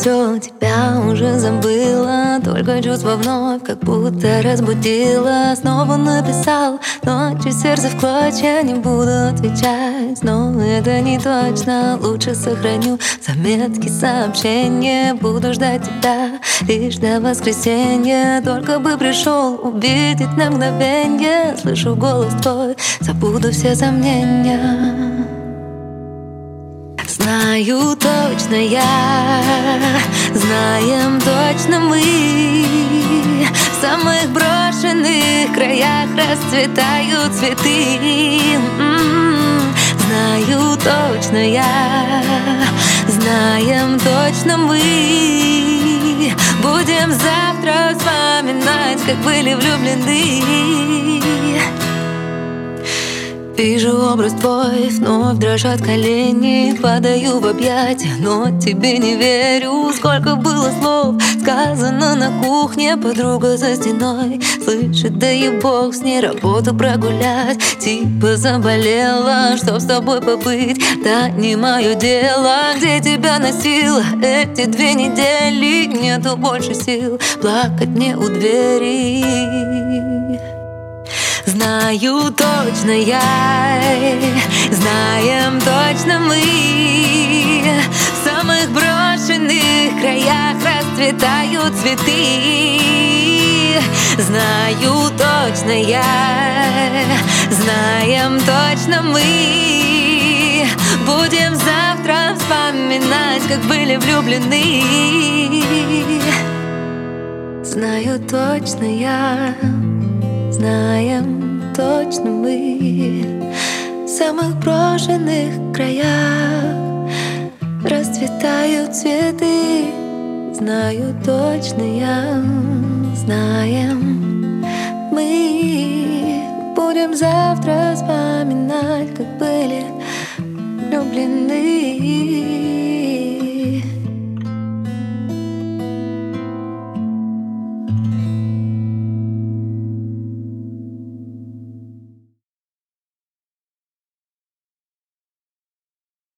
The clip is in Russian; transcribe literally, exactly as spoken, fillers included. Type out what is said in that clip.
все, тебя уже забыла. Только чувство вновь, как будто разбудила. Снова написал ночью сердце в клочья. Не буду отвечать, но это не точно. Лучше сохраню заметки, сообщения. Буду ждать тебя лишь до воскресенья. Только бы пришел увидеть на мгновенье. Слышу голос твой, забуду все сомнения. Знаю точно я, знаем точно мы. В самых брошенных краях расцветают цветы. М-м-м. Знаю точно я, знаем точно мы. Будем завтра вспоминать, как были влюблены. Вижу образ твой, вновь дрожат колени. Падаю в объятия, но тебе не верю. Сколько было слов сказано на кухне. Подруга за стеной слышит, да и бог с ней. Работу прогулять, типа заболела. Чтоб с тобой побыть, да не мое дело. Где тебя носила эти две недели? Нету больше сил плакать мне у двери. Знаю точно я, знаем точно мы. В самых брошенных краях расцветают цветы. Знаю точно я, знаем точно мы. Будем завтра вспоминать, как были влюблены. Знаю точно я, знаем точно мы. В самых брошенных краях расцветают цветы. Знаю точно я, знаем мы. Будем завтра вспоминать, как были влюблены.